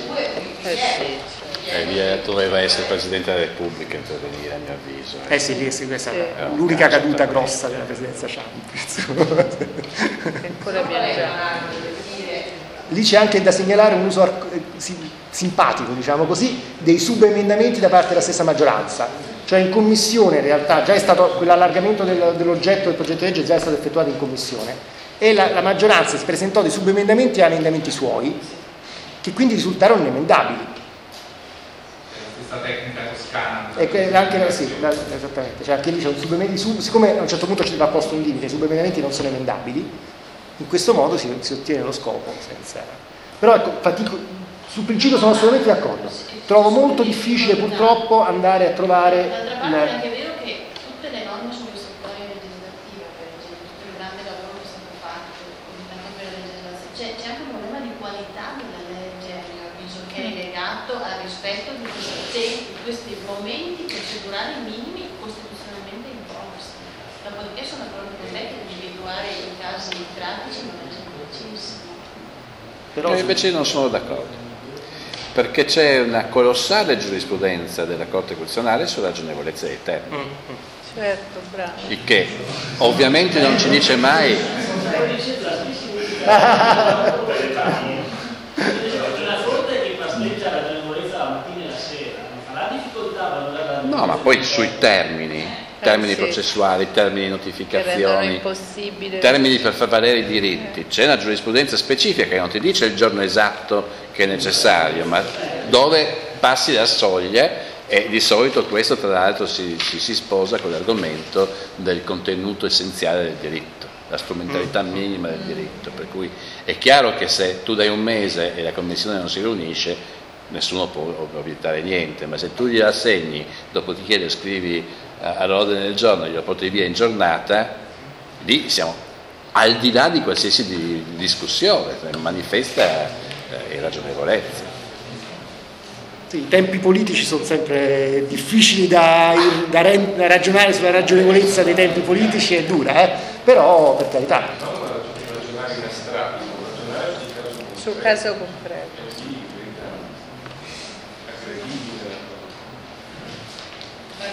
72, doveva essere il Presidente della Repubblica a intervenire, a mio avviso. Sì, questa è l'unica caduta grossa della Presidenza Ciampi. Lì c'è anche da segnalare un uso simpatico, diciamo così, dei subemendamenti da parte della stessa maggioranza. Cioè in commissione in realtà già è stato quell'allargamento dell'oggetto del progetto di legge già è stato effettuato in commissione e la maggioranza si presentò dei subemendamenti a emendamenti suoi che quindi risultarono inemendabili. Questa tecnica toscana. Esattamente, cioè anche lì c'è un subemendamento, siccome a un certo punto ci va posto un limite, i subemendamenti non sono emendabili, in questo modo si ottiene lo scopo senza... Però ecco, sul principio sono assolutamente d'accordo. Trovo molto difficile purtroppo andare a trovare... D'altra parte è anche vero che tutte le norme sull'istruttoria legislativa, per esempio, tutto il grande lavoro che è stato fatto, anche per la legislazione, c'è anche un problema di qualità della legge, a mio avviso, che è legato al rispetto di questi momenti procedurali minimi costituzionalmente imposti. Dopodiché sono d'accordo con me che individuare i casi pratici non è semplicissimo. Però invece non sono d'accordo. perché c'è una colossale giurisprudenza della Corte Costituzionale sulla ragionevolezza dei termini. Certo, bravo. Il che ovviamente non ci dice mai... No, ma poi sui termini sì. processuali, termini di notificazioni, impossibile. termini per far valere i diritti. C'è una giurisprudenza specifica che non ti dice il giorno esatto che è necessario, ma dove passi la soglia, e di solito questo tra l'altro si sposa con l'argomento del contenuto essenziale del diritto, la strumentalità minima del diritto, per cui è chiaro che se tu dai un mese e la commissione non si riunisce, nessuno può obiettare niente, ma se tu gliela assegni, dopodiché scrivi all'ordine del giorno e glielo porti via in giornata, lì siamo al di là di qualsiasi discussione, manifesta irragionevolezza. Sì, i tempi politici sono sempre difficili da ragionare sulla ragionevolezza dei tempi politici, è dura, però per carità. Sul caso concreto.